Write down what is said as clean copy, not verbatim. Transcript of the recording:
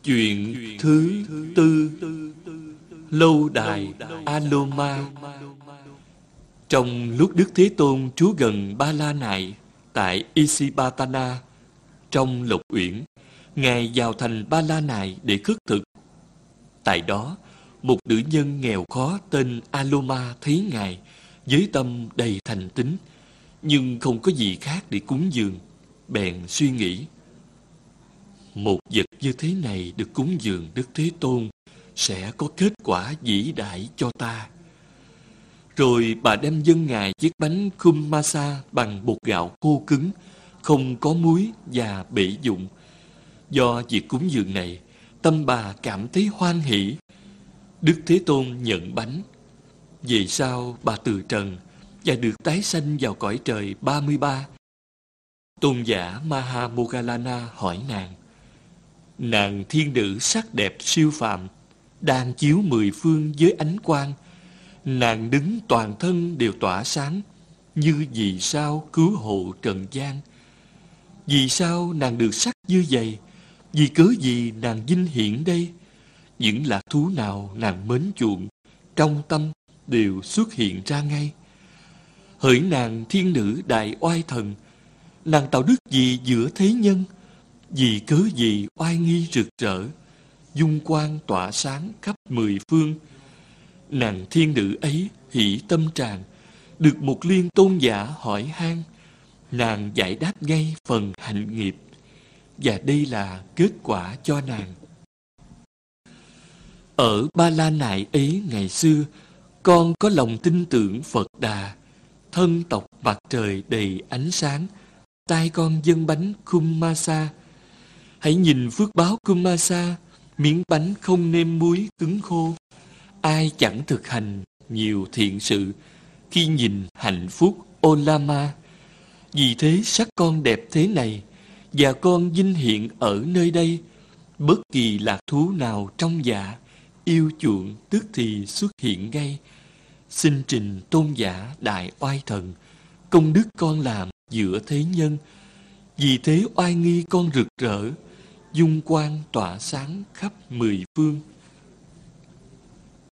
Chuyện thứ tư. Lâu đài Aloma. Trong lúc Đức Thế Tôn trú gần Ba La Nại tại Isipatana trong Lộc Uyển, Ngài vào thành Ba La Nại để khất thực. Tại đó, một nữ nhân nghèo khó tên Aloma thấy Ngài với tâm đầy thành tín, nhưng không có gì khác để cúng dường. Bèn suy nghĩ, một vật như thế này được cúng dường Đức Thế Tôn sẽ có kết quả vĩ đại cho ta. Rồi bà đem dâng Ngài chiếc bánh kummasa bằng bột gạo khô cứng, không có muối và bể dụng. Do việc cúng dường này, tâm bà cảm thấy hoan hỷ. Đức Thế Tôn nhận bánh. Về sau bà từ trần và được tái sanh vào cõi trời 33. Tôn giả Mahamoggallana hỏi nàng: nàng thiên nữ sắc đẹp siêu phàm, đang chiếu mười phương với ánh quang. Nàng đứng toàn thân đều tỏa sáng, như vì sao cứu hộ trần gian. Vì sao nàng được sắc như vậy? Vì cớ gì nàng vinh hiển đây? Những lạc thú nào nàng mến chuộng, trong tâm đều xuất hiện ra ngay. Hỡi nàng thiên nữ đại oai thần, nàng tạo đức gì giữa thế nhân? Vì cớ gì oai nghi rực rỡ, dung quang tỏa sáng khắp mười phương? Nàng thiên nữ ấy hỷ tâm tràn, được một liên tôn giả hỏi han. Nàng giải đáp ngay phần hạnh nghiệp, và đây là kết quả cho nàng. Ở Ba La Nại ấy ngày xưa, con có lòng tin tưởng Phật Đà. Thân tộc mặt trời đầy ánh sáng, tay con dâng bánh kummasa. Hãy nhìn phước báo kummasa, miếng bánh không nêm muối cứng khô. Ai chẳng thực hành nhiều thiện sự, khi nhìn hạnh phúc Olama. Vì thế sắc con đẹp thế này, và con vinh hiện ở nơi đây. Bất kỳ lạc thú nào trong dạ yêu chuộng tức thì xuất hiện ngay. Xin trình tôn giả đại oai thần, công đức con làm giữa thế nhân. Vì thế oai nghi con rực rỡ, dung quang tỏa sáng khắp mười phương.